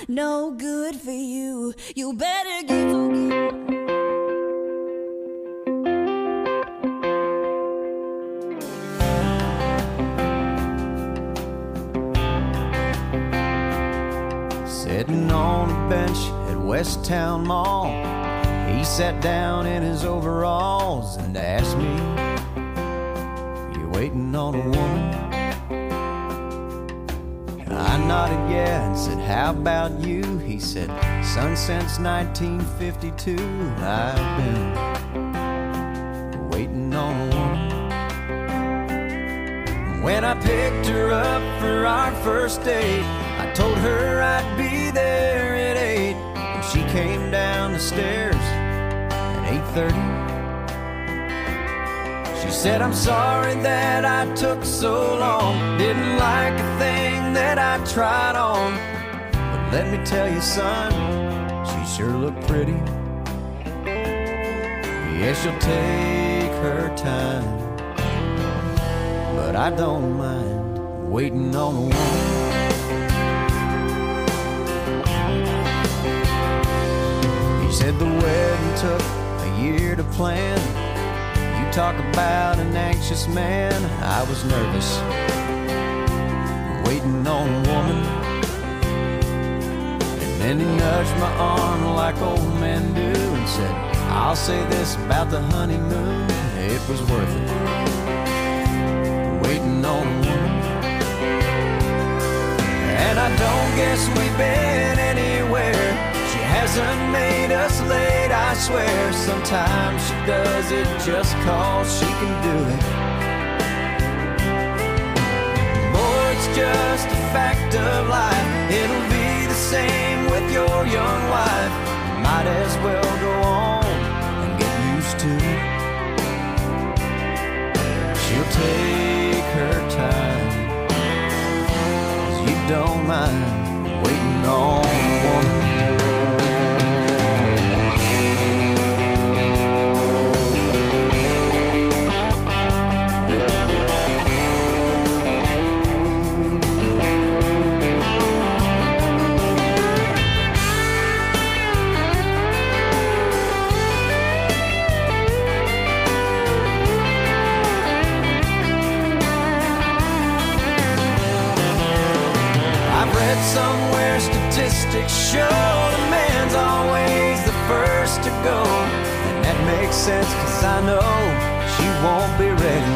no good for you. You better get forgiven. Sitting on a bench at West Town Mall, he sat down in his overalls and asked me, "You waiting on a woman?" I nodded yeah and said, "How about you?" He said, "Son, since 1952 I've been waiting on a woman." When I picked her up for our first date, I told her I'd be there at 8, and she came down the stairs at 8:30. She said, "I'm sorry that I took so long, didn't like a thing that I tried on, but let me tell you, son, she sure looked pretty. Yeah, she'll take her time, but I don't mind waiting on a woman." He said the wedding took a year to plan. You talk about an anxious man. I was nervous, waiting on a woman. And then he nudged my arm like old men do and said, "I'll say this about the honeymoon, it was worth it, waiting on a woman." And I don't guess we've been anywhere. She hasn't made us late, I swear. Sometimes she does it just 'cause she can do it. Boy, it's just a fact of life. It'll be the same with your young wife. You might as well go on and get used to it. She'll take her time, 'cause you don't mind waiting on a woman. Somewhere statistics show the man's always the first to go, and that makes sense 'cause I know she won't be ready.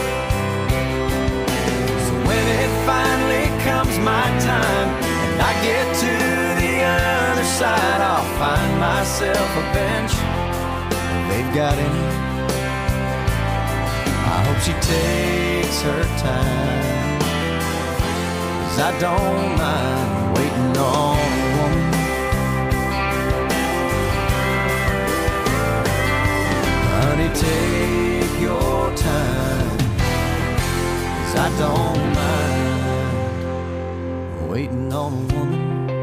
So when it finally comes my time and I get to the other side, I'll find myself a bench if they've got any. I hope she takes her time, I don't mind waiting on a woman. Honey, take your time, 'cause I don't mind waiting on a woman.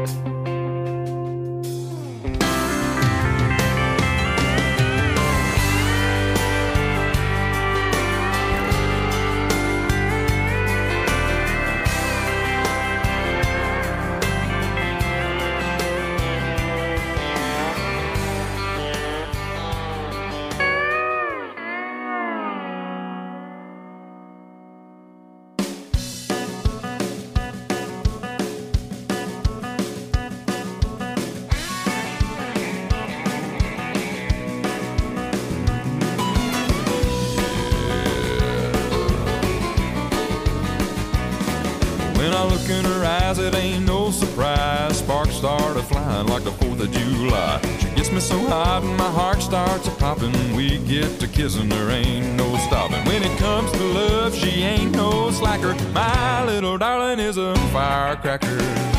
In her eyes, it ain't no surprise. Sparks started flying like the 4th of July. She gets me so hot and my heart starts a-popping. We get to kissing, there ain't no stopping. When it comes to love, she ain't no slacker. My little darling is a firecracker.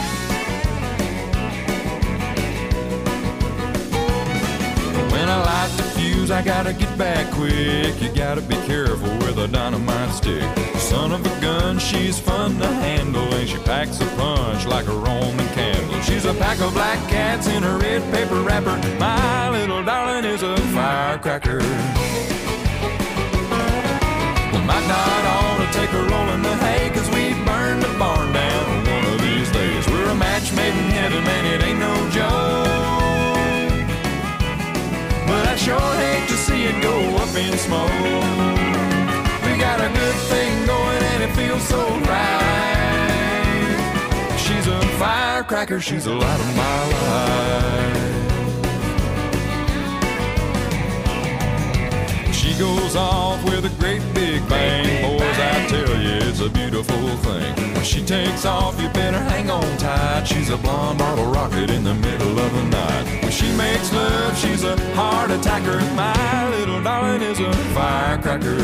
When I light the fuse, I gotta get back quick. You gotta be careful with a dynamite stick. Son of a gun, she's fun to handle, and she packs a punch like a Roman candle. She's a pack of black cats in a red paper wrapper. My little darling is a firecracker. We might not ought to take a roll in the hay, 'cause we burn the barn down one of these days. We're a match made in heaven, man, smoke. We got a good thing going and it feels so right. She's a firecracker, she's the light of my life. She goes off with a great big bang. Boys, I tell you, it's a beautiful thing. When she takes off, you better hang on tight. She's a blonde bottle rocket in the middle of the night. When she makes love, she's a heart attacker. My little darling is a firecracker.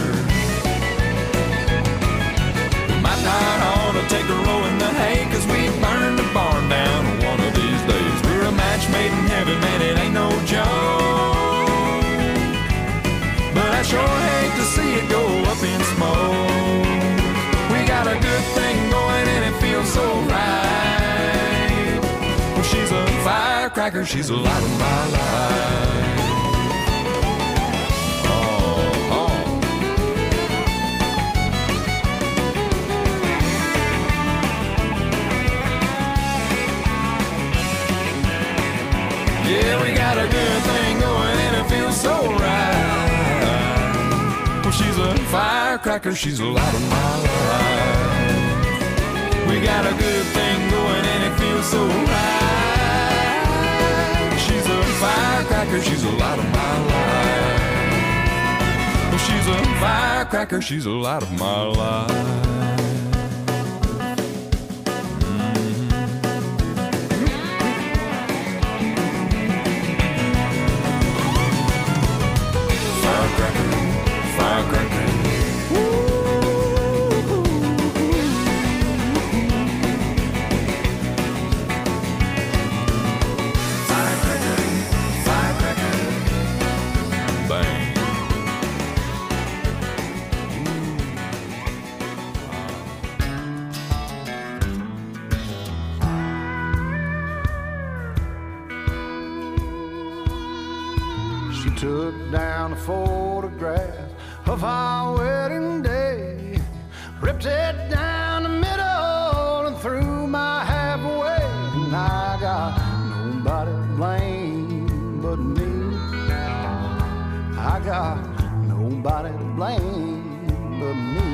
We might not ought to take a row in the hay, 'cause we burn the barn down one of these days. We're a match made in heaven, man, it ain't no joke. But I sure hate to see it go up in smoke. We got a good thing going and it feels so right. Well, she's a firecracker, she's the light of my life. Oh, oh. Yeah, we got a good thing going and it feels so right. Well, she's a firecracker, she's the light of my life. We got a good thing going and it feels so right. She's a firecracker, she's the light of my life. Well, she's a firecracker, she's the light of my life. Took down a photograph of our wedding day, ripped it down the middle and threw my half away. And I got nobody to blame but me. I got nobody to blame but me.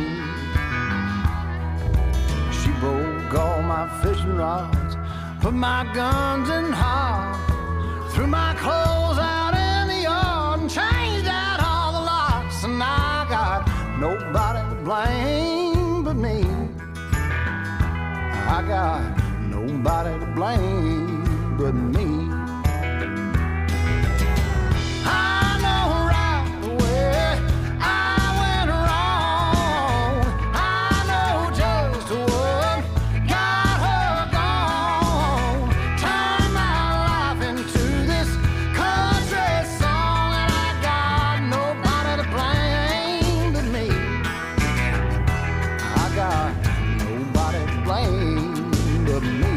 She broke all my fishing rods, put my guns in hog, threw my clothes out in the yard and changed out all the locks. And I got nobody to blame but me. I got nobody to blame but me. I know right away I went wrong. I know just what got her gone. Turned my life into this country song, and I got nobody to blame but me. I got nobody to blame but me.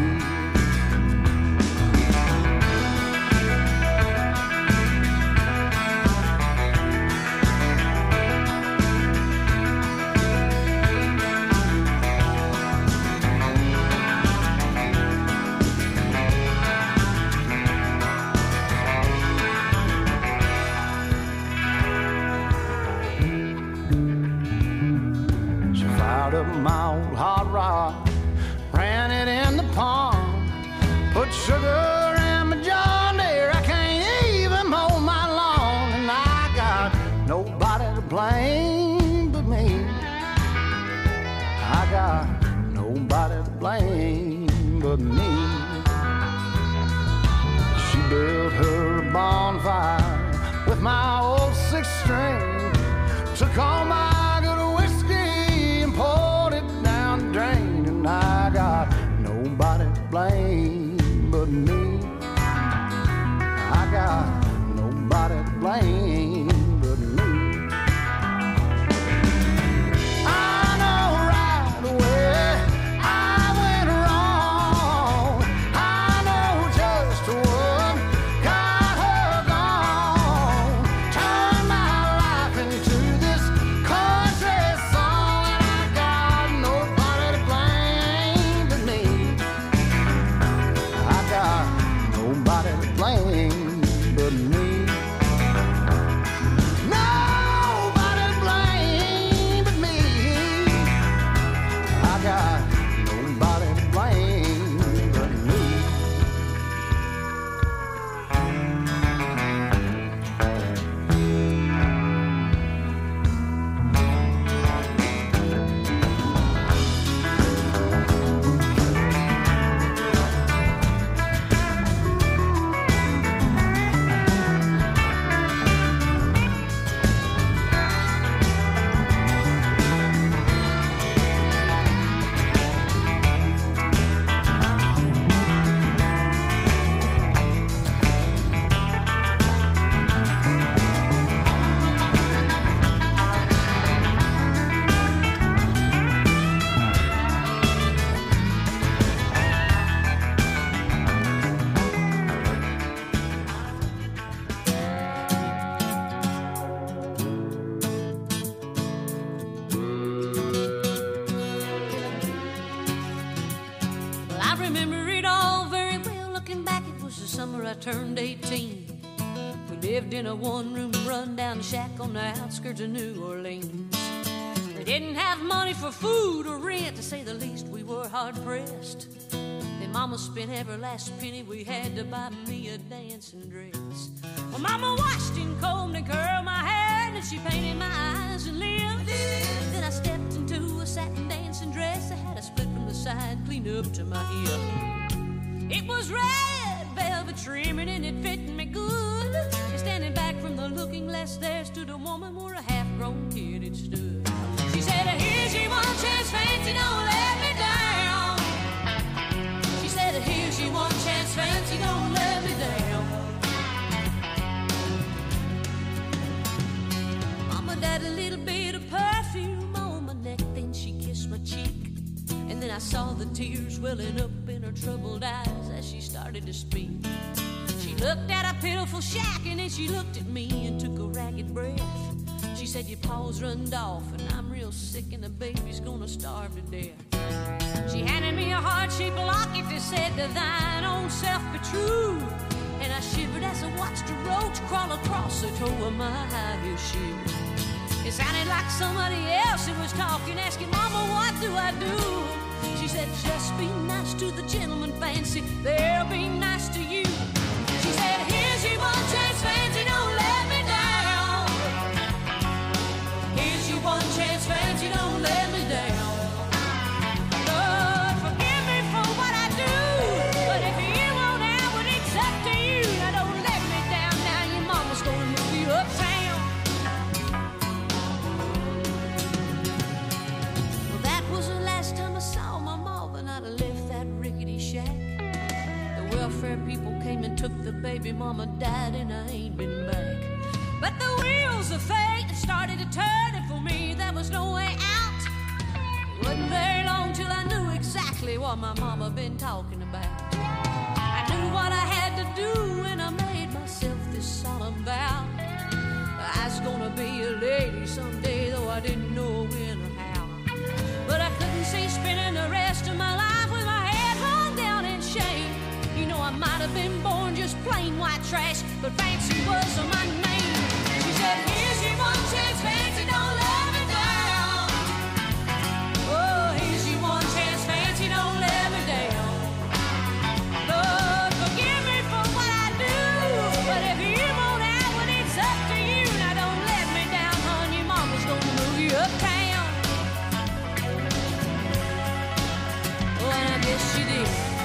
She fired up my old hot rod, ran it in the pond, put sugar in my John Deere. I can't even mow my lawn, and I got nobody to blame but me. I got nobody to blame but me. She built her a bonfire with my old six-string, took all my good whiskey and poured it down the drain. And I got nobody to blame but me. I got nobody to blame but me. I know right away I went wrong. I know just what got her gone. Turned my life into this I remember it all very well. Looking back, it was the summer I turned 18. We lived in a one-room run-down shack on the outskirts of New Orleans. We didn't have money for food or rent, to say the least. We were hard-pressed. Then Mama spent every last penny we had to buy me a dancing dress. Well, Mama washed and combed and curled my hair, and she painted my eyes and lips. Then I stepped into a satin dancing dress. I had a split from the side, clean up to my hip. It was red velvet trimming and it fit me good. And standing back from the looking glass, there stood a woman where a half-grown kid had stood. She said, here's your one chance, fancy, don't let me down. She said, here's your one chance, fancy, don't let me down. Mama died a little bit of perfume on my neck, then she kissed my cheek. And then I saw the tears welling up in her troubled eyes as she started to speak. She looked at a pitiful shack and then she looked at me and took a ragged breath. She said, your paws runned off and I'm real sick and the baby's gonna starve to death. She handed me a heart-shaped locket that said, to thine own self be true. And I shivered as I watched a roach crawl across the toe of my high-heel shoe. It sounded like somebody else who was talking, asking, Mama, what do I do? She said, just be nice to the gentleman, fancy, they'll be nice to you. She said, here's your one chance, fancy, don't let me down. Here's your one chance, fancy, don't let me down. Lord, forgive me for what I do, but if you won't have it, it's up to you. Now don't let me down, now your mama's gonna move you uptown. People came and took the baby, Mama died and I ain't been back. But the wheels of fate started to turn, and for me there was no way out. It wasn't very long till I knew exactly what my mama been talking about. I knew what I had to do and I made myself this solemn vow. I was gonna be a lady someday, though I didn't know when or how. But I couldn't see spending the rest of my life with my head hung down in shame. You know, I might have been born just plain white trash, but fancy was my name. She said, here's your one chance, fancy, don't let me down. Oh, here's your one chance, fancy, don't let me down. Lord, forgive me for what I do, but if you won't have it, it's up to you. Now don't let me down, hon, your mama's gonna move you uptown. Oh, and I guess she did.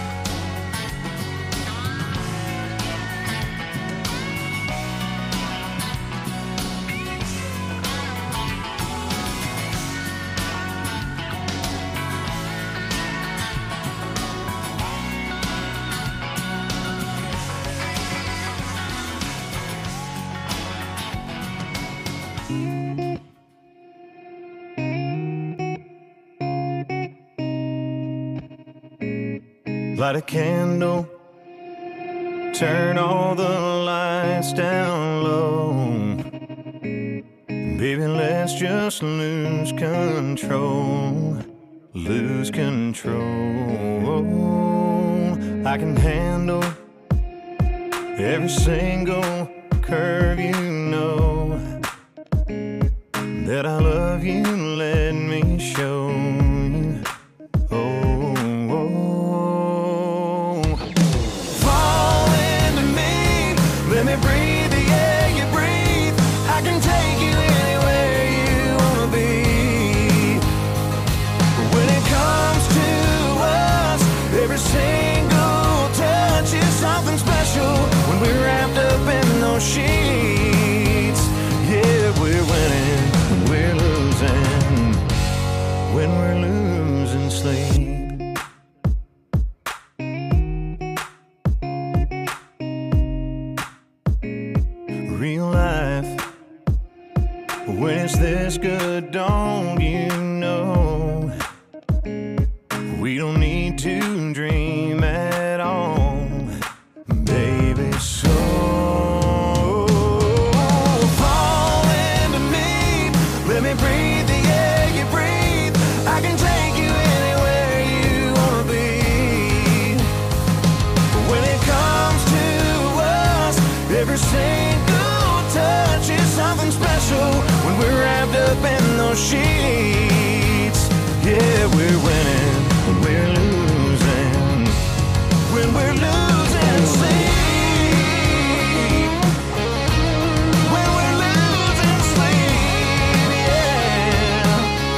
Light a candle, turn all the lights down low. Baby, let's just lose control. Lose control. I can handle every single curve, you know. That I love you, let me show you. Fall into me, let me breathe the air you breathe. I can take you anywhere you wanna be. When it comes to us, every single touch is something special. When we're wrapped up in those sheets, yeah, we're winning, we're losing. When we're losing sleep. Real life, when it's this good, don't you know? We don't need to dream at all, baby, so fall into me, let me breathe the air you breathe. I can take you anywhere you wanna be. those sheets. Yeah, we're winning when we're losing. When we're losing sleep. When we're losing sleep, yeah.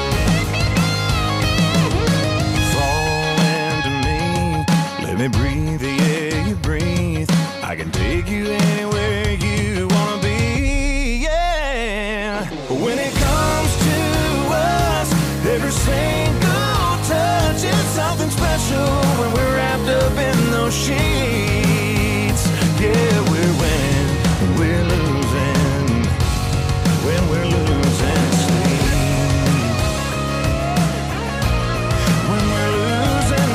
Fall into me, let me breathe the air you breathe. I can take you anywhere you wanna be, yeah. When it comes to us, every single touch is something special. When we're wrapped up in those sheets, yeah, we're winning when we're losing. When we're losing sleep. When we're losing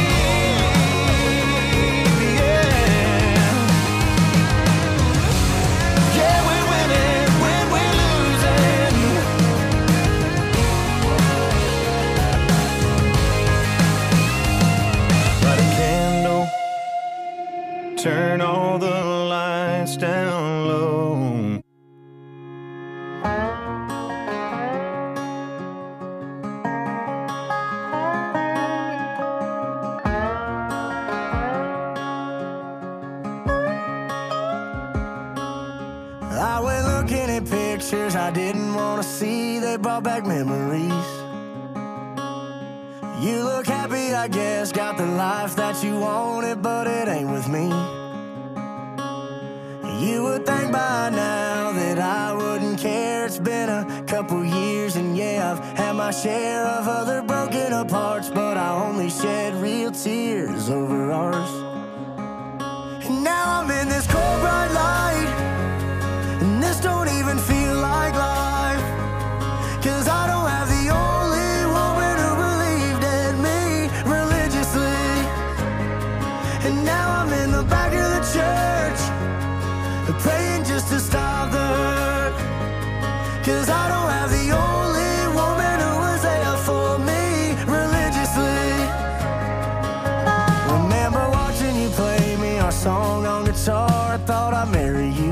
sleep, yeah. Yeah, we're winning when we're losing. Light a candle, turn all the lights down low. I went looking at pictures I didn't want to see. They brought back memories. You look happy, I guess, got the life that you wanted, but it ain't with me. You would think by now that I wouldn't care. It's been a couple years, and yeah, I've had my share of other broken apart, but I only shed real tears over ours. And now I'm in this cold bright light, and this don't even feel like life. 'Cause I don't have the only woman who believed in me religiously. And now I'm in the back of the church, praying just to stop the hurt. 'Cause I don't have the only woman who was there for me religiously. Remember watching you play me our song on guitar. I thought I'd marry you.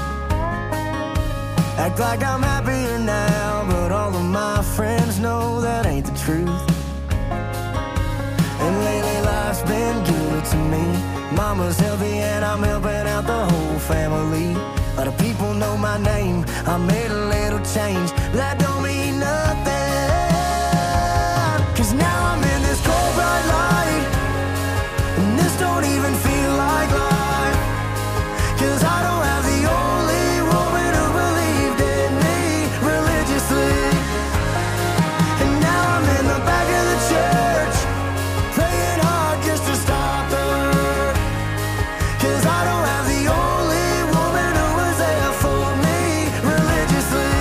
Act like I'm happier now, but all of my friends know that ain't the truth. And lately life's been good to me. Mama's healthy and I'm helping out the whole family. A lot of people know my name, I made a little change, but that don't mean nothing. 'Cause now I'm in this cold bright light, and this don't even feel like life. 'Cause I don't have the only woman who believed in me religiously. And now I'm in the back of the church, praying hard just to stop the hurt. 'Cause I don't have the only woman who was there for me religiously.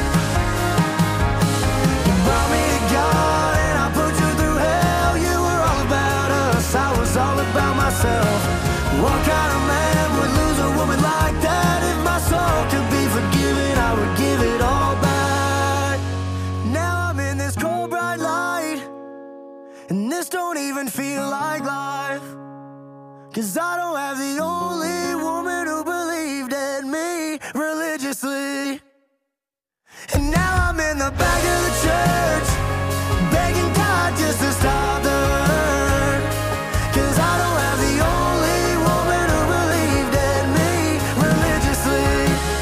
You brought me to God and I put you through hell. You were all about us, I was all about myself. What kind of man would lose a woman like that? If my soul could be forgiven, I would give it all back. Now I'm in this cold bright light, and this don't even feel like life. 'Cause I don't have the only woman who believed in me religiously. And now I'm in the back of the church, begging God just to stop the hurt. 'Cause I don't have the only woman who believed in me religiously.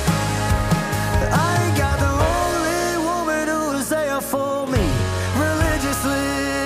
I ain't got the only woman who was there for me religiously.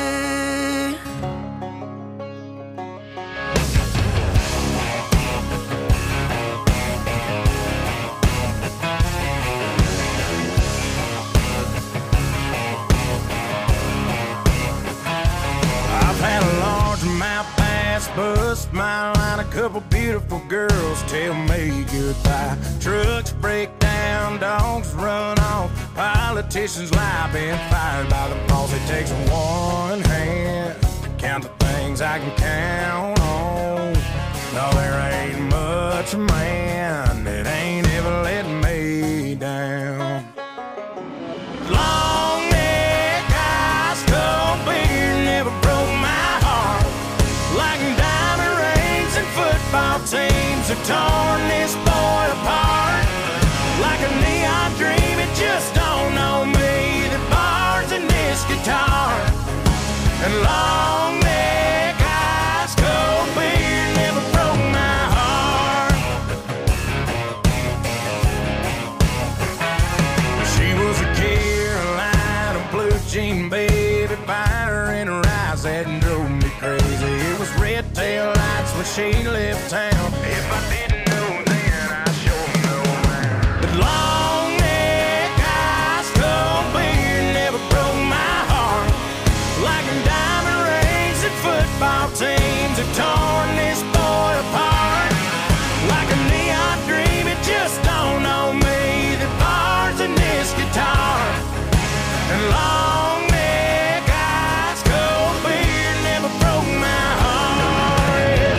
I've had a large mouth pass, bust my line. A couple beautiful girls tell me goodbye. Trucks break down, dogs run off. Politicians lie, been fired by the boss. It takes one hand to count the things I can count on. No, there ain't much man that ain't ever let me down. Long neck, ice cold beer never broke my heart. Like diamond rings and football teams have torn this boy apart. Like a neon dream, it just don't know me. That guitar and long neck ice cold beer never broke my heart. She was a Carolina blue jean baby, fire in her eyes that drove me crazy. It was red tail lights when she left town. If I didn't know then, I sure know now. But long neck ice cold beer never broke my heart. Like diamond rings and football teams have torn this boy apart. Like a neon dream, it just dawned on me that bars in this guitar and long neck ice cold beer never broke my heart.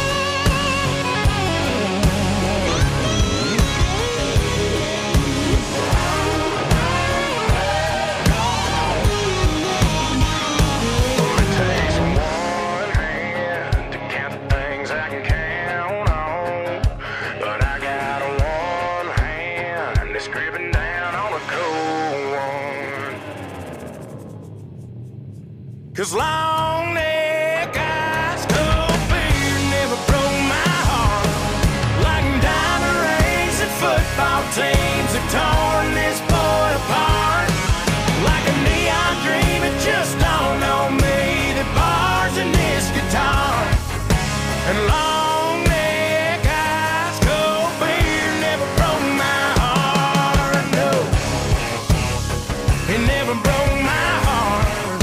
It takes one hand to count the things I can count on, but I got one hand that's gripping down on a cold one. 'Cause long neck ice cold beer never broke my heart. Like diamond rings and football teams have torn this boy apart. Like a neon dream, it just dawned on me that bars in this guitar and long neck ice cold beer never broke my heart. No, it never broke my heart.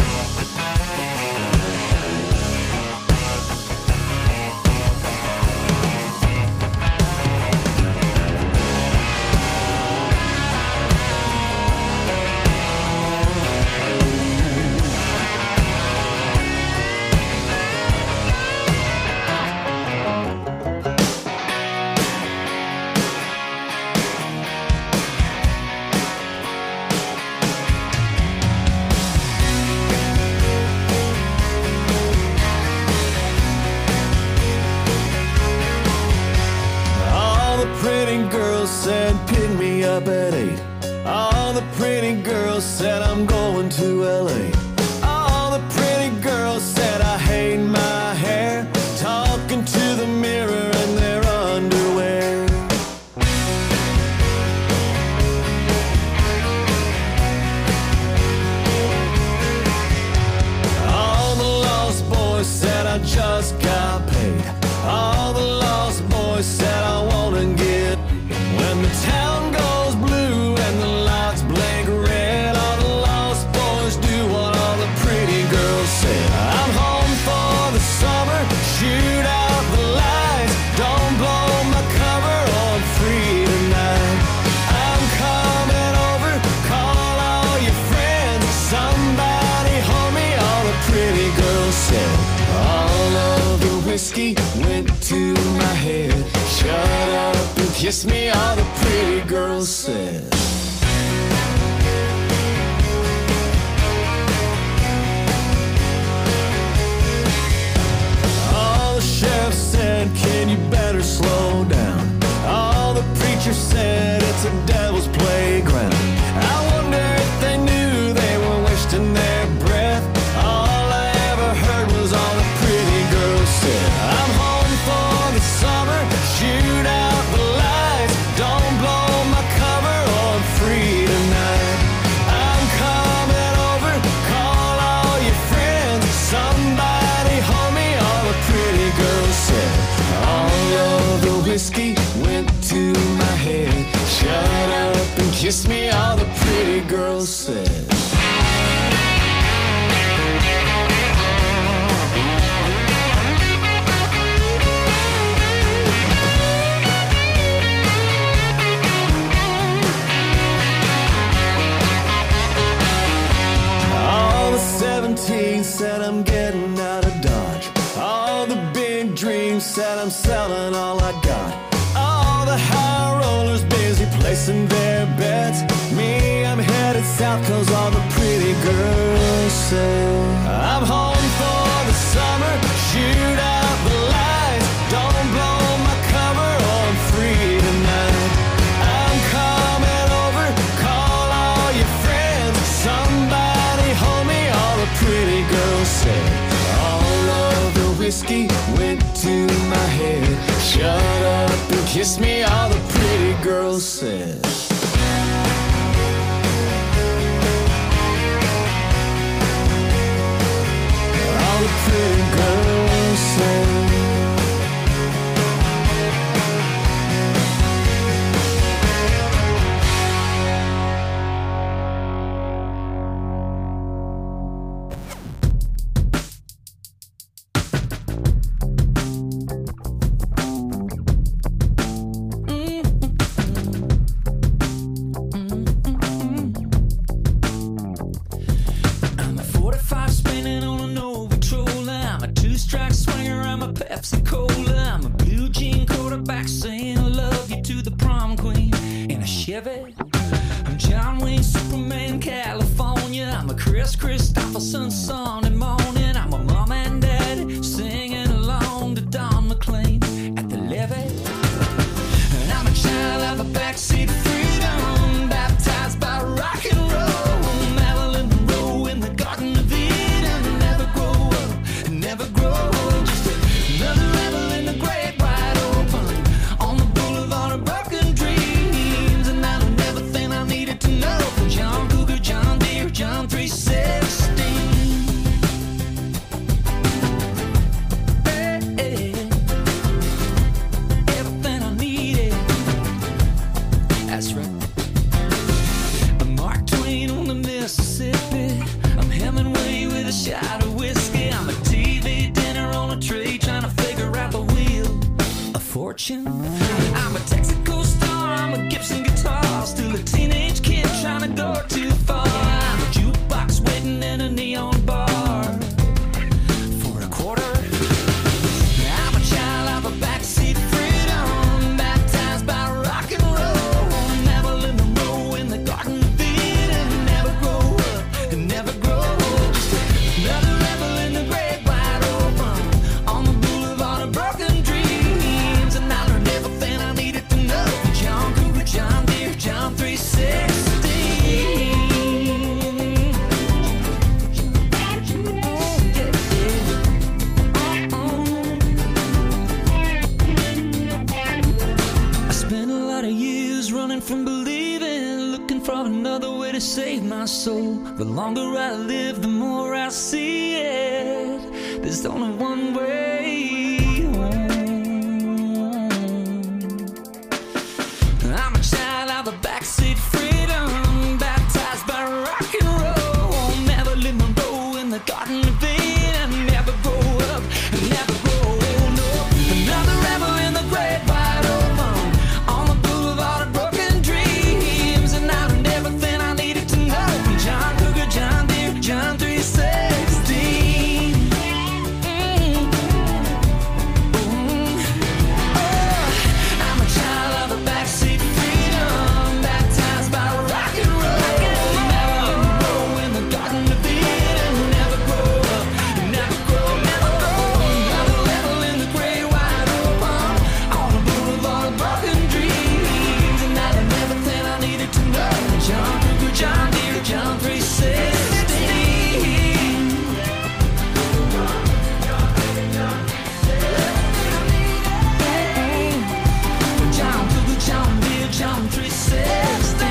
All the pretty girls said pick me up at 8. All the pretty girls said I'm going to LA. All the pretty girls said I hate my hair, talking to the mirror in their underwear. All the lost boys said I just got paid. All the lost boys said I wanna get. When the town goes blue and the lights blink red, all the lost boys do what all the pretty girls said. I'm home for the summer, shoot out the lights, don't blow my cover on free tonight. I'm coming over, call all your friends, somebody hold me, all the pretty girls said. All of the whiskey went to my head. Shut up and kiss me, all the pretty girls said. All the sheriff said, kid, you better slow down. All the preachers said it's a devil's playground. I wonder if they knew they were wasting their breath. All I ever heard was all the pretty girls said. I'm home for the summer, shoot out the lights, don't blow my cover on free tonight. I'm coming over, call all your friends, somebody hold me, all the pretty girls said. All of the whiskey went to my head. Shut up and kiss me, all the pretty girls said. All the 17 said I'm getting out of Dodge. All the big dreams said I'm selling all I got. All the high rollers busy placing their bets. Me, I'm headed south 'cause all the pretty girls say I'm home for the summer, shoot out the lights, don't blow my cover on free tonight. I'm coming over, call all your friends, somebody hold me, she went to my head. Shut up and kiss me, all the pretty girls said. All the pretty girls said. I'm John Wayne, Superman, California. I'm a Chris Christopherson, Sunday morning. I'm a mom and dad singing along to Don McLean at the levee. And I'm a child of a backseat freedom, baptized by rock and roll. Marilyn Monroe in the Garden of Eden. Never grow up, never grow old. Just another rebel in the great wide open on the boulevard of broken dreams. And I don't everything I needed to know from John Cougar, John Deere, John 316. Hey, everything I needed. That's right. I'm Mark Twain on the Mississippi. I'm Hemingway with a shot of whiskey. I'm a TV dinner on a tray trying to figure out the wheel of fortune. I'm a Texaco star, I'm a Gibson guitar, still a teenage kid trying to go too far. I'm a jukebox waiting in a neon bar for a quarter. I'm a child of a backseat freedom, baptized by rock and roll. Marilyn Monroe in the Garden of Eden. Never grow up and never grow old. Just another rebel in the great wide open on the boulevard of broken dreams. And I learned everything I needed to know from John Cougar, John Deere, John 316. I spent a lot of years running from believing, looking for another way to save my soul. The longer I live, the more I see it. There's only one way home. I'm a child of a backseat freedom, baptized by rock and roll. Marilyn Monroe in the Garden of Eden. Never grow up, never grow old. No, another rebel in the great wide open on the boulevard of broken dreams. And I learned everything I needed to know from John Cougar, John Deere, John 316. I'm a child of a backseat freedom, baptized by rock and roll. Marilyn Monroe in the Garden of Eden. Never grow up, never grow, never grow. Another level in the great wide open on the boulevard of broken dreams. And I learned everything I needed to know from John Cougar, John Deere, John 316. John Cougar, John Deere, John 316.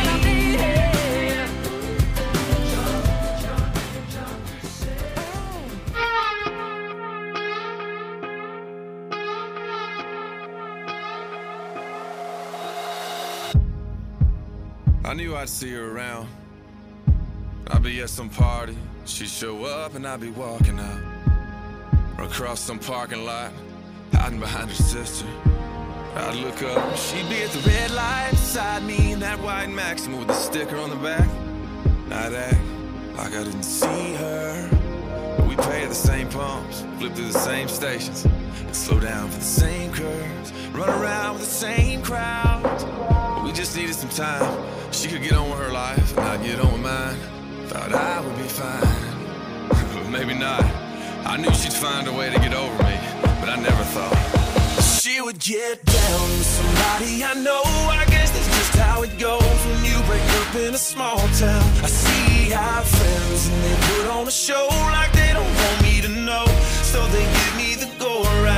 I knew I'd see her around. I'd be at some party, she'd show up and I'd be walking out. Or across some parking lot, hiding behind her sister. I'd look up, she'd be at the red light beside me in that white Maxima with the sticker on the back. I'd act like I didn't see her, but we pay at the same pumps, flip through the same stations, and slow down for the same curves, run around with the same crowds. But we just needed some time. She could get on with her life, and I'd get on with mine. Thought I would be fine, but maybe not. I knew she'd find a way to get over me, but I never thought she would get down with somebody I know. I guess that's just how it goes when you break up in a small town. I see our friends and they put on a show like they don't want me to know, so they give me the go around.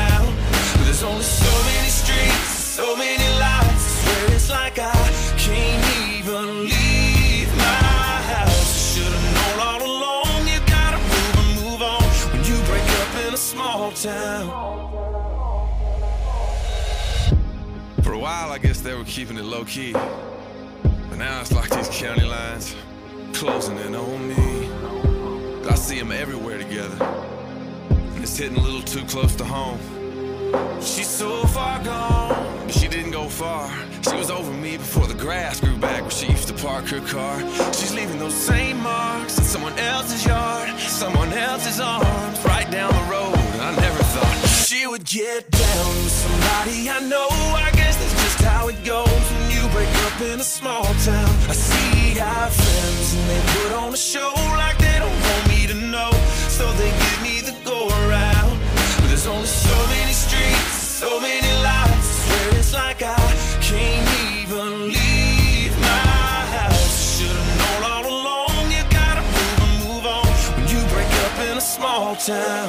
while, I guess they were keeping it low-key. But now it's like these county lines closing in on me. I see them everywhere together, and it's hitting a little too close to home. She's so far gone, but she didn't go far. She was over me before the grass grew back where she used to park her car. She's leaving those same marks in someone else's yard, someone else's arms, right down the road. And I never thought she would get down with somebody I know. I guess that's just how it goes when you break up in a small town. I see our friends and they put on a show like they don't want me to know, so they give me the go around. But there's only so many streets, so many lights, I swear it's like I can't even leave my house. Should've known all along, you gotta move and move on when you break up in a small town.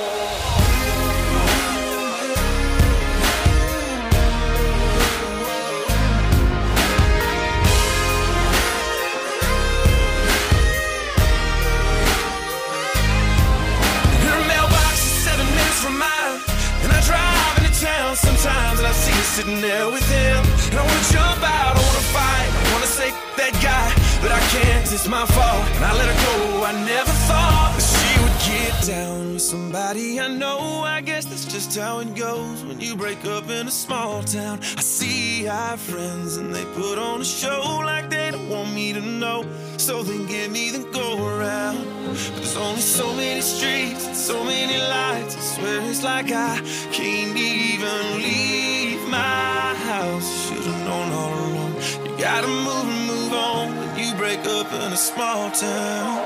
From mine, and I drive into town sometimes, and I see her sitting there with him, and I wanna jump out, I wanna fight, I wanna say that guy, but I can't, it's my fault, and I let her go. I never thought that she would get down with somebody I know. I guess that's just how it goes when you break up in a small town. I see our friends and they put on a show like they don't want me to know, so they give me the go around. But there's only so many streets and so many lights, I swear it's like I can't even leave my house. Should've known all along, you gotta move and move on when you break up in a small town.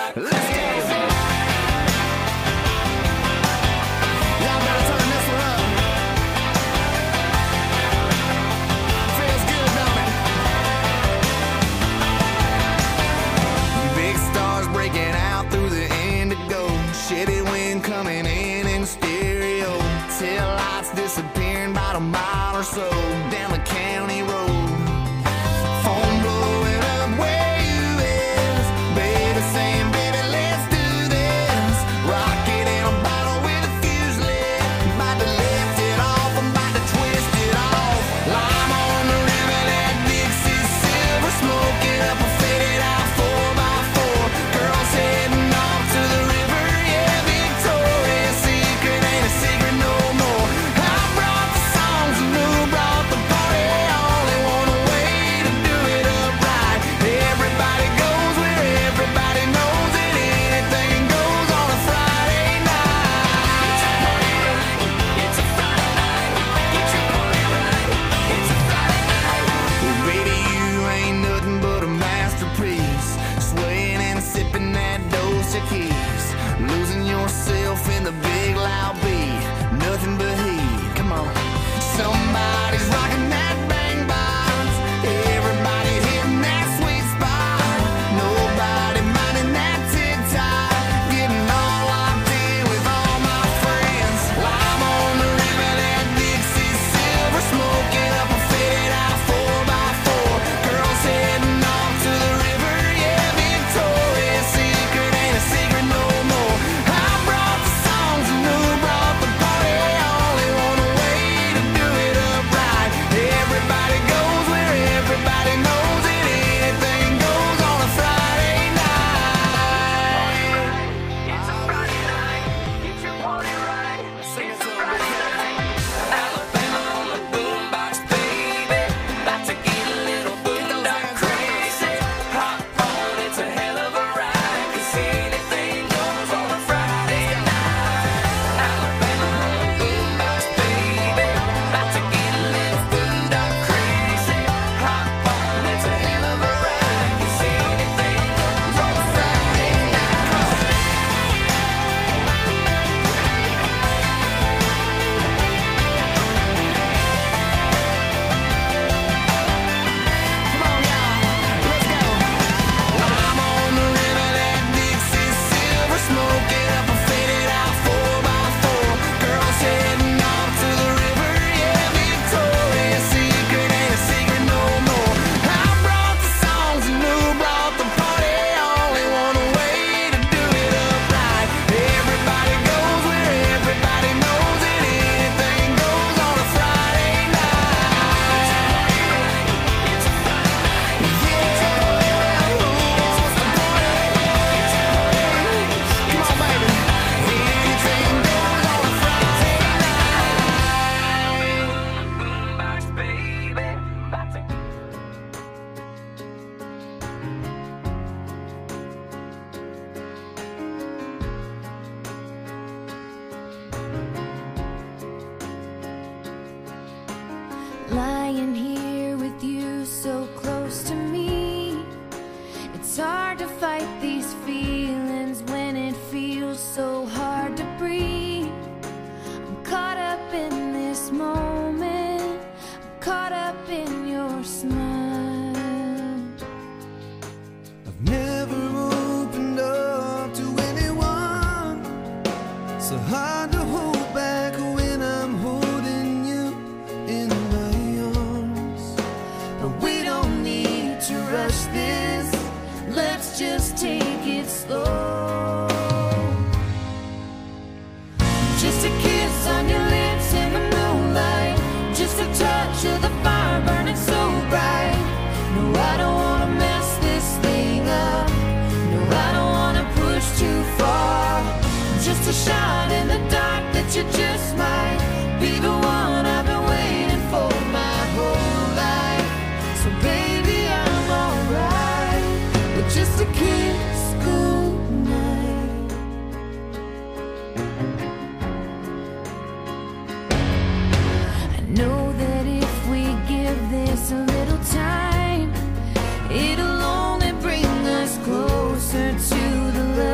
Let's go. Y'all better turn this one up. Feels good, don't it? Big stars breaking out through the indigo. Shitty wind coming in stereo. Tail lights disappearing about a mile or so down the county road. Phone blowing up where you is. Baby saying, baby, let's do this. Rocket in a bottle with a fuse lit. About to lift it off, I'm about to twist it off. Lime on the river, that Dixie silver. Smoking up a faded out 4x4. Girls heading off to the river, yeah, Victoria's Secret ain't a secret no more. I brought the songs and who brought the party. Only one way to do it up right. Everybody goes where everybody knows it. Anything goes on a Friday night. It's a party right. It's a Friday night. Get your party right. It's a Friday night. Well, baby, you ain't nothing but a masterpiece. Swaying and sipping that Dos Equis. Losing yourself in the big loud beat. Nothing but heat. Come on. Somebody's rocking that bang box. Everybody hitting that sweet spot. Nobody minding that tick-tock. Getting all locked in with all my friends. Lime on the river, that Dixie silver. Smoking up a faded out 4x4. Girls heading off to the river, yeah, Victoria's Secret ain't a secret no more. I brought the songs and who brought the party. Only one way to do it up right. Everybody goes where everybody knows it. Anything goes on a Friday night. It's a Friday night. Get your party right. It's a Friday night. Alabama on the boombox, baby. About to get a little boondock crazy. Hop on, it's a hell of a ride. 'Cause anything goes on a Friday night. Alabama on the boombox, baby. About to get a little boondock crazy. Hop on, it's a hell of a ride. 'Cause anything goes on a Friday night. Come on, y'all. Let's go. Lime on the river, that Dixie silver. Smoking up a faded out 4x4. Girls heading off to the river, yeah, Victoria's Secret ain't a secret no more. I brought the songs and who brought the party. Only one way to do it up right. Everybody goes where everybody knows it. Anything goes on a Friday night. It's a Friday night. Yeah, who wants to party? Come on, baby. Anything goes on a Friday night. Boombox, baby. About to Lying here with you so close to me. It's hard to fight these feelings when it feels so hard to breathe. I'm caught up in this moment. I'm caught up in your smile. I've never opened up to anyone. So hard to hold back when I'm holding you in my arms. But we don't need to rush this. Let's just take it slow. Just a kiss on your lips in the moonlight. Just a touch of the fire burning so bright. No, I don't wanna mess this thing up. No, I don't wanna push too far. Just a shot in the dark that you just might be the one I've been waiting for my whole life. So baby, I'm alright with just a kiss goodnight. I know that if we give this a little time, it'll only bring us closer to the love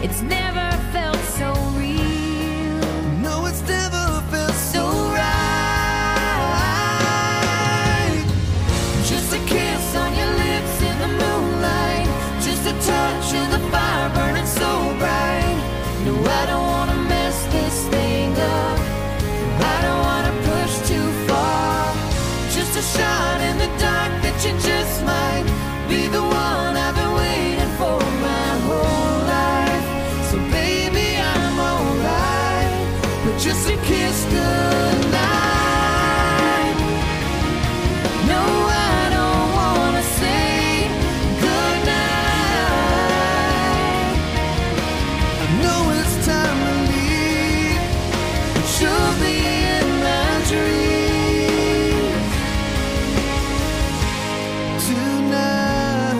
It's never felt so real. No, it's never felt so right. Just a kiss on your lips in the moonlight. Just a touch of the fire burning so bright. No, I don't wanna mess this thing up. I don't wanna push too far. Just a shot in the dark that you just might be the one I've been waiting for my whole life. So baby, I'm alright with just a kiss goodnight. No, I don't wanna say goodnight. I know it's time to leave, But you'll be in my dreams tonight.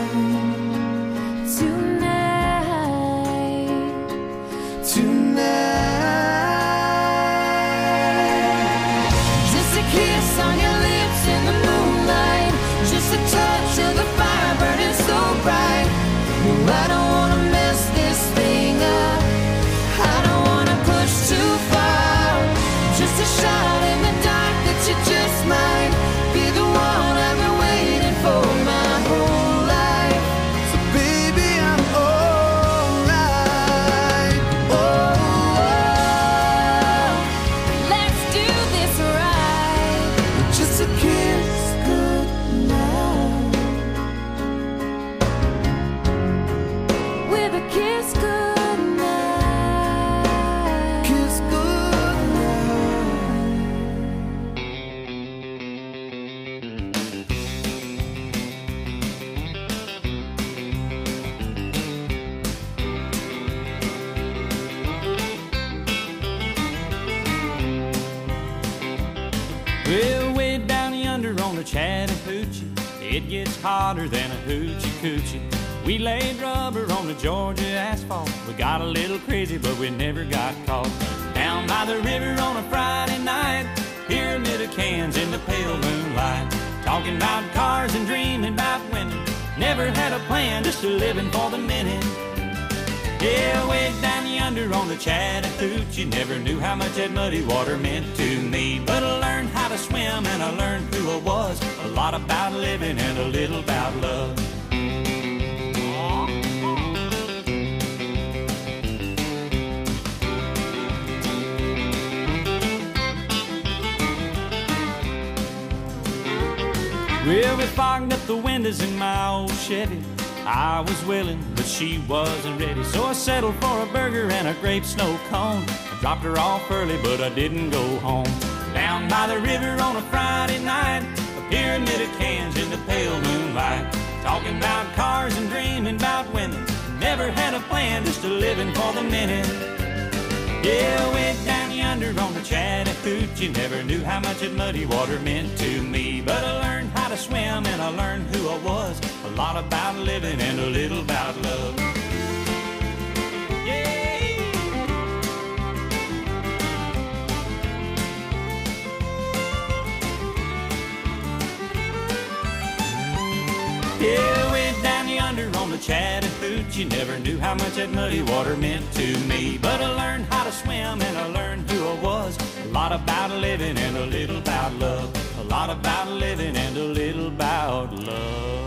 tonight. Just a kiss on your lips in the moonlight. Just a touch of the fire burning so bright. No, I don't wanna mess this thing up. I don't wanna push too far. Just a shot in the dark that you just might be the one I've been waiting for my whole life. So baby, I'm alright. Let's do this right. Just a kiss Goodnight. With a kiss goodnight. kiss goodnight. Well, way down yonder on the Chattahoochee, it gets hotter than a hoochie coochie. We laid rubber on the Georgia asphalt. We got a little crazy, but we never got caught. Down by the river on a Friday night, pyramid of cans in the pale moonlight. Talking about cars and dreaming about women. Never had a plan, just a living for the minute. Yeah, way down yonder on the Chattahoochee, never knew how much that muddy water meant to me. But I learned how to swim and I learned who I was. A lot about living and a little about love. Well, we fogged up the windows in my old Chevy. I was willing, but she wasn't ready. So I settled for a burger and a grape snow cone. I dropped her off early, but I didn't go home. Down by the river on a Friday night, a pyramid of cans in the pale moonlight. Talking about cars and dreaming about women. Never had a plan, just a living for the minute. Yeah, way down yonder on the Chattahoochee, never knew how much that muddy water meant to me. But I learned how to swim and I learned who I was. A lot about living and a little about love. Yeah, way down yonder on the Chattahoochee, never knew how much that muddy water meant to me. But I learned how to swim and I learned who I was. A lot about living and a little about love. A lot about living and a little about love.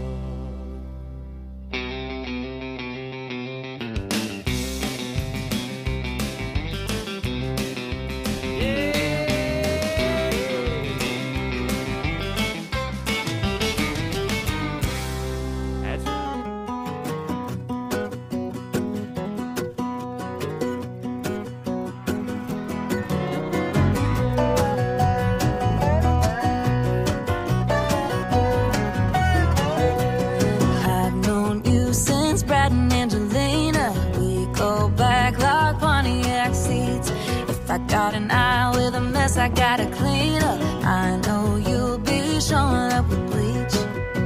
Got an eye with a mess I gotta clean up. I know you'll be showing up with bleach.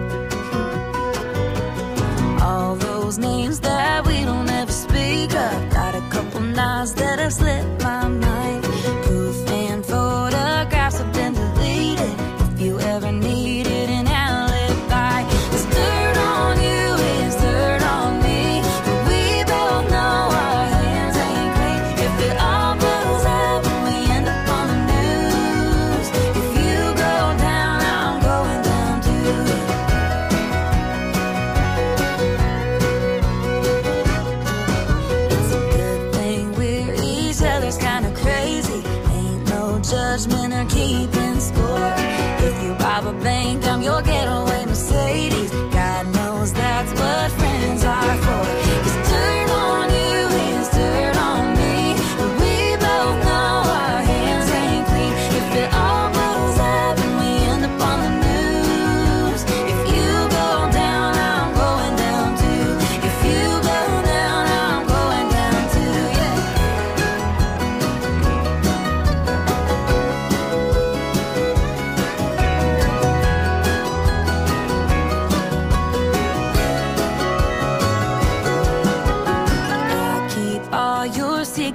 All those names that we don't ever speak of. Got a couple knives that have slipped my mind. Proof and photographs have been deleted. If you ever needed an alibi, there's dirt on you, there's dirt on me. But we both know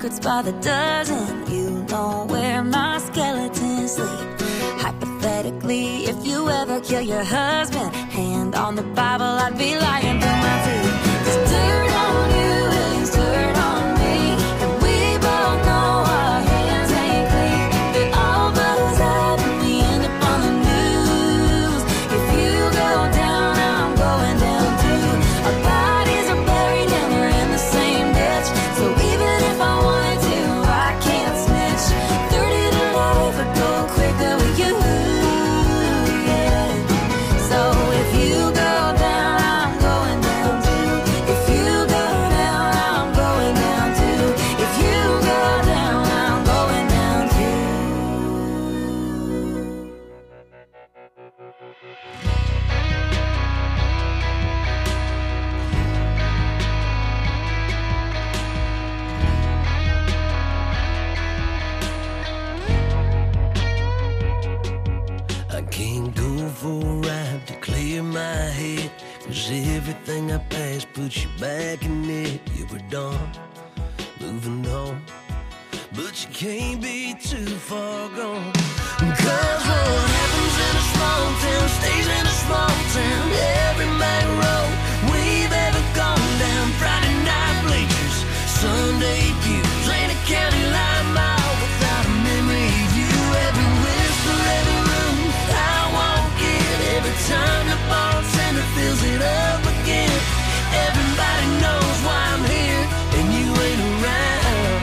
secrets by the dozen. You know where my skeletons sleep. Hypothetically, if you ever kill your husband, hand on the Bible, I'd be lying through my teeth. There's dirt on you is dirt on me, and we both know our hands ain't clean. It all blows up and we end up on the news. If you go down, I'm going down too. Our bodies are buried and we're in the same ditch. So even if I wanted to, I can't snitch. 30 to life would go quicker with you. Yeah. So if you go down, I'm going down too. If you go down, I'm going down too. If you go down, I'm going down too. I can't go for a ride to clear my head, 'cause everything I passed puts you back in it. You were done, moving on, but you can't be too far gone. 'Cause what happens in a small town stays in a small town. Every main road we've ever gone down, Friday night bleachers, Sunday pews, ain't a county line mile without a memory of you. Every whisper, every room I walk in, every time the bartender fills it up again. Everybody knows why I'm here and you ain't around.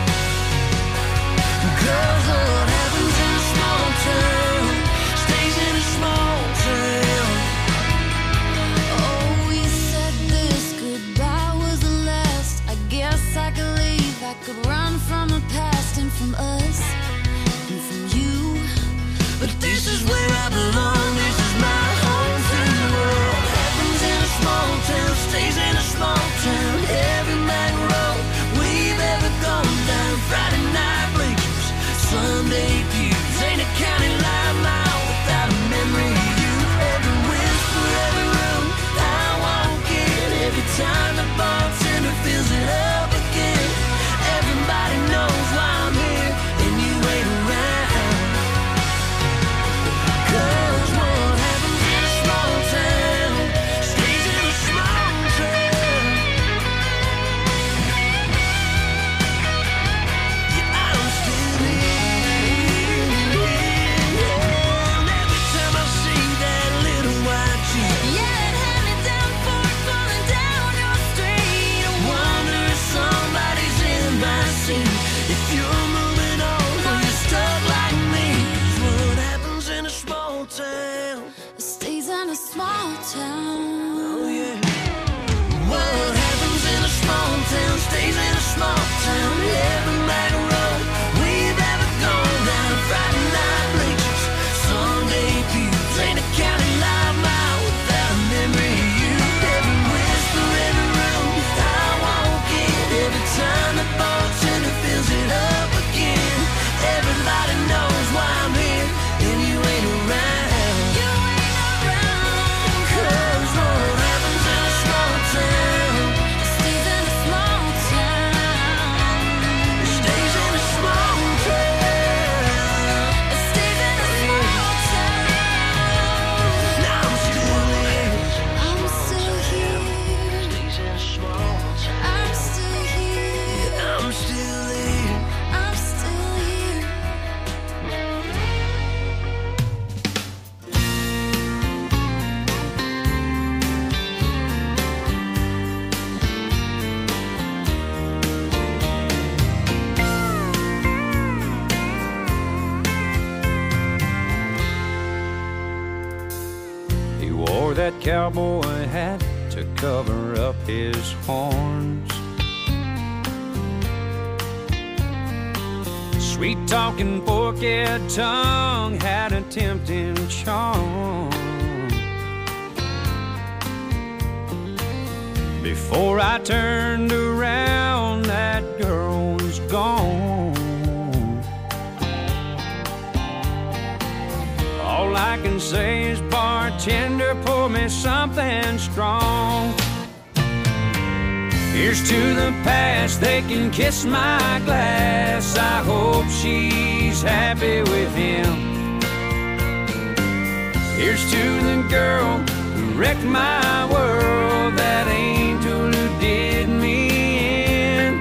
'Cause what happens in a small town stays in a small town. Oh, we said this goodbye was the last. I guess I could leave. I could run from the past and from us and from you. But this is where I belong, this is my home free world. Happens in a small town, stays in a small town. Every main road we've ever gone down, Friday night bleachers, Sunday pews, ain't a county line mile without a memory of you. Every whisper, every room I walk in, every time the bartender fills it up again. Everybody knows why I'm here and you ain't around. 'Cause what happens in a small town stays in a small town. Yeah, I'm still here. And every time I see that little white Jeep, Yeah, it had me down for it falling down your street. I wonder if somebody's in my seat. If you're moving on or you're stuck like me. 'Cause what happens in a small town? It stays in a small town. Oh yeah. What happens in a small town stays in a small town. Every main road we've ever gone down, Friday night bleachers, Sunday pews, ain't a county line mile without a memory of you. Every whisper, every room I walk in, every time the bartender fills it up again. Everybody knows why I'm here and you ain't around. You ain't around. 'Cause what happens in a small town It stays in a small town. stays in a small town. It stays in a small town. Now I'm still here. I'm still here. Stays in a small town. I'm still here. I'm still here. I'm still here. He wore that cowboy hat to cover up his horns. Sweet talking forked tongue had a tempting charm. Before I turned around, that girl was gone. All I can say is, bartender, pour me something strong. Here's to the past, they can kiss my glass. I hope she's happy with him. Here's to the girl who wrecked my world, that angel who did me in.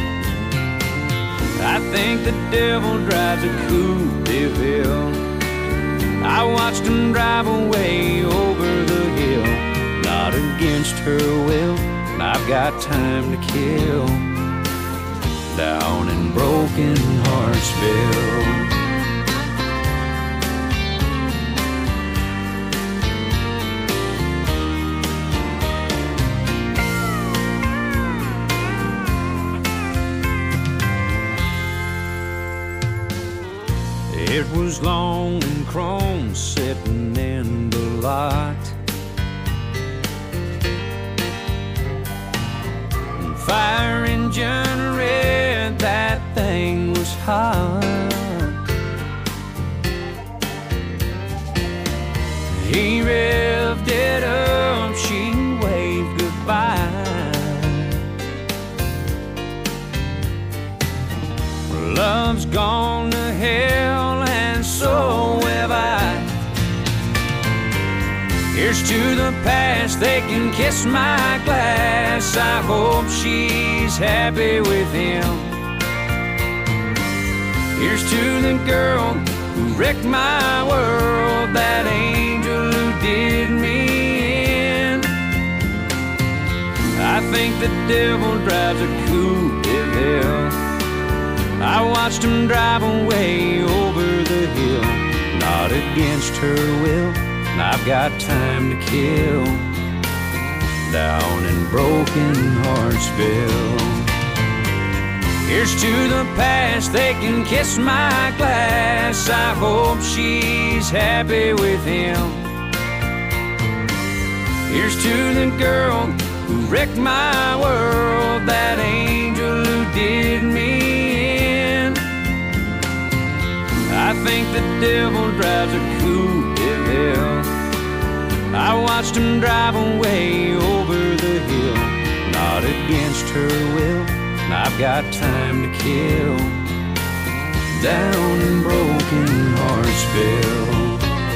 I think the devil drives a Coupe de Ville. I watched him drive away over the hill, not against her will. I've got time to kill down in Broken Heartsville. It was long and chrome sitting in the lot, fire engine red, that thing was hot. He revved it up, she waved goodbye. Love's gone to hell and so have I. Here's to the past, they can kiss my glass. I hope she's happy with him. Here's to the girl who wrecked my world, that angel who did me in. I think the devil drives a Coupe de Ville. I watched him drive away over the hill, not against her will. I've got time to kill down in Broken Heartsville. Here's to the past, they can kiss my glass. I hope she's happy with him. Here's to the girl who wrecked my world, that angel who did me in. I think the devil drives a Coupe de Ville. I watched him drive away over the hill, not against her will. I've got time to kill down in Broken Heartsville.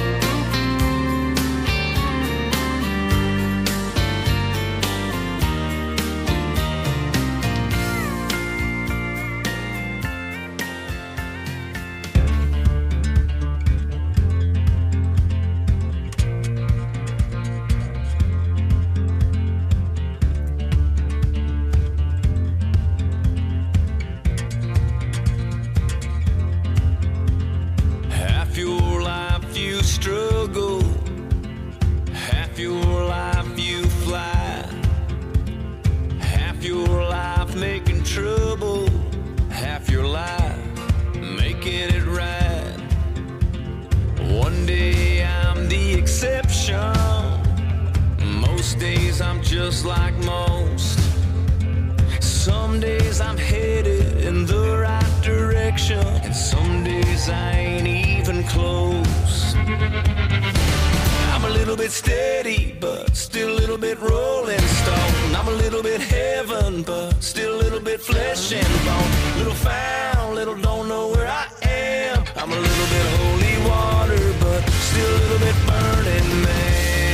Just like most. Some days I'm headed in the right direction, and some days I ain't even close. I'm a little bit steady, but still a little bit rolling stone. I'm a little bit heaven, but still a little bit flesh and bone. Little found, little don't know where I am. I'm a little bit holy water, but still a little bit burning man.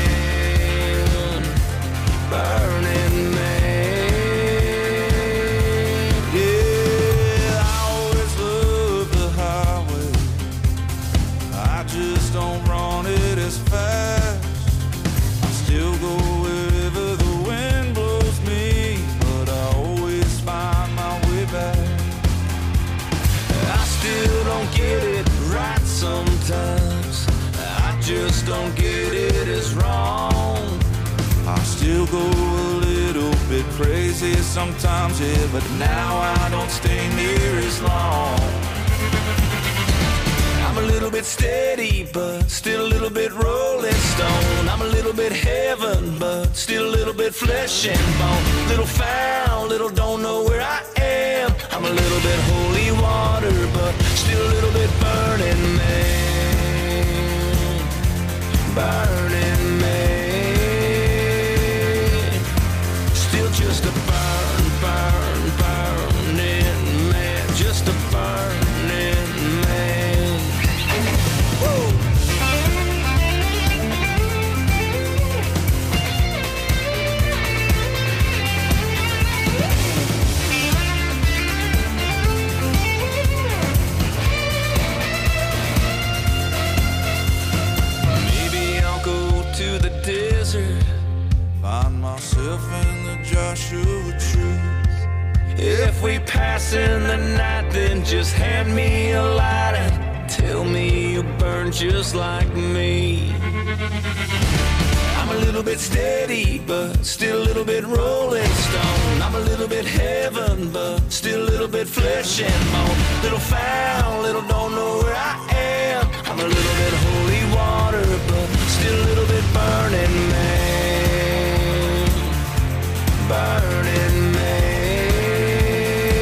Burning man, yeah. I always love the highway. I just don't run it as fast. I still go wherever the wind blows me, but I always find my way back. I still don't get it right sometimes. I just don't get it as wrong. I still go a little bit crazy sometimes, yeah, but now I don't stay near as long. I'm a little bit steady, but still a little bit rolling stone. I'm a little bit heaven, but still a little bit flesh and bone. Little found, little don't know where I am. I'm a little bit holy water, but still a little bit burning man. Burning man. Still just a burning man, just a burning man. Woo! Find myself in the Joshua trees. If we pass in the night, then just hand me a light and tell me you burn just like me. I'm a little bit steady, but still a little bit rolling stone. I'm a little bit heaven, but still a little bit flesh and bone. Little foul, little don't know where I am.